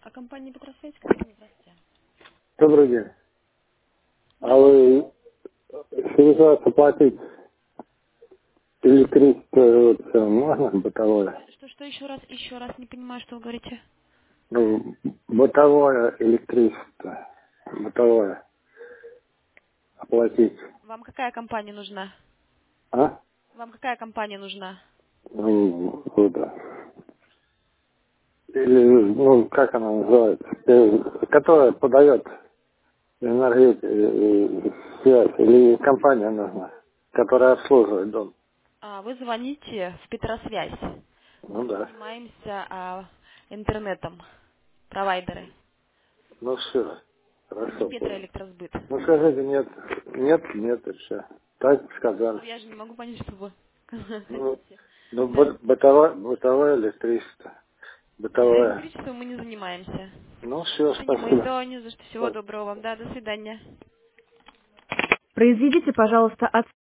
А компания Петросвязь, скажите, здравствуйте. Добрый день. А Да. вы всегда оплатить электричество вот, можно бытовое? Что еще раз не понимаю, что вы говорите. Ну, бытовое электричество. Бытовое оплатить. Вам какая компания нужна? А? Вам какая компания нужна? Ну, куда? Или, ну, как она называется? Которая подает связь. Или компания нужна, которая обслуживает дом. Вы звоните в Петросвязь. Ну Мы да. занимаемся интернетом, провайдеры. Ну все. Это Хорошо, понял. Петроэлектросбыт. Ну скажите, нет, нет, нет, и все. Так сказали. Ну, я же не могу понять, что вы Ну, хотите. ну Да. бытовое электричество. Бытовое. Электричеством мы не занимаемся. Ну все, Это не мы. спасибо. Да, не за что. Всего доброго вам. Да, до свидания. Произведите, пожалуйста,